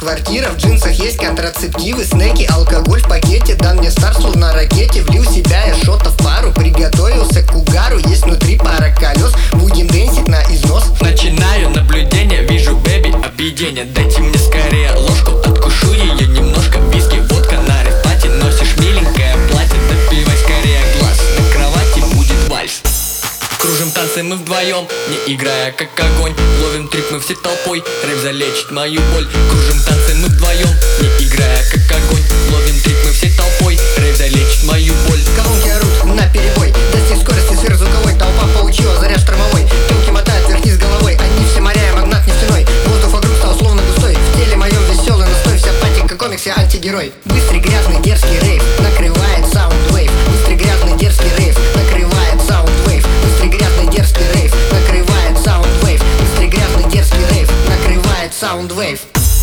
квартира, в джинсах есть контрацептивы, снеки, алкоголь в пакете. Дан мне старт, словно ракете. Влил в себя я шота в пару, приготовился к угару. Есть внутри пара колес, будем дэнсить на износ. Начинаю наблюдение, вижу бэби объедение. Дайте мне скорее ложку, откушу ее немножко. Виски, водка на рефате, носишь миленькое платье. Допивай скорее глаз, на кровати будет вальс. Кружим танцы мы вдвоем, не играя как огонь. Ловим трип мы все толпой, рэп залечит мою боль. Кружим танцы мы вдвоем, не играя как огонь. Ловим трип мы все толпой, рэп залечит мою боль. Колонки орут на перебой, достиг скорости сверхзвуковой. Толпа получила заряд штормовой, телки мотают вверх-вниз головой. Они все моря, я магнат нефтяной. Воздух вокруг стал словно густой, в теле моем веселый настой. Вся патика комикс, я антигерой. Быстрый, грязный, дерзкий рейв накрывает саундвейв. Быстрый, грязный, дерзкий рейв накрывает саундвейв. Быстрый, грязный, дерзкий рейв накрывает саундвейв. Быстрый, грязный, дерзкий рейв накрывает саундвейв.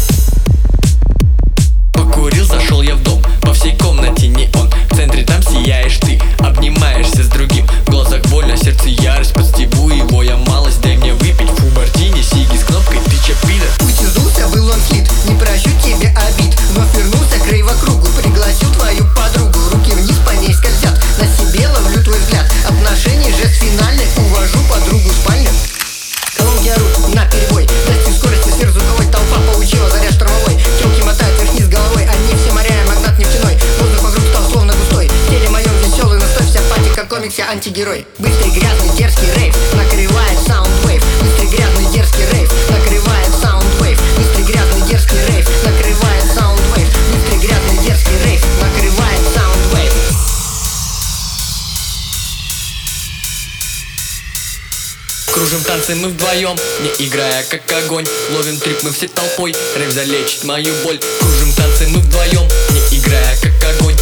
Покурил, зашел я в дом, по всей комнате неон. В центре там сияешь ты, обнимаешься с другим. В глазах больно, сердце ярость, подстебу его я малость. Дай мне выпить, фу, мартини, сиги с кнопкой, ты че пидор? Пусть сдулся, был он хит, не прощу тебе обид. Вновь вернулся к рейв-округу, пригласил твою подругу. Руки вниз по ней скользят, на себе ловлю твой взгляд. Отношений жест финальный, увожу подругу в спальню. Колонки орут на перебой, достиг скорости сверхзвуковой. Толпа получила заряд штормовой, телки мотают вверх-вниз головой. Они все моря, я магнат нефтяной. Воздух вокруг стал словно густой, в теле моем веселый настой. Вся патика комикс, я антигерой. Быстрый, грязный, дерзкий рейв накрывает саундвейв. Быстрый, грязный, дерзкий рейв накрывает саундвейв. Быстрый, грязный, дерзкий рейв накрывает саундвейв. Быстрый, грязный, дерзкий рейв накрывает саундвейв. Кружим танцы мы вдвоем, не играя как огонь. Ловим трип мы все толпой, рэп залечит мою боль. Кружим танцы мы вдвоем, не играя как огонь.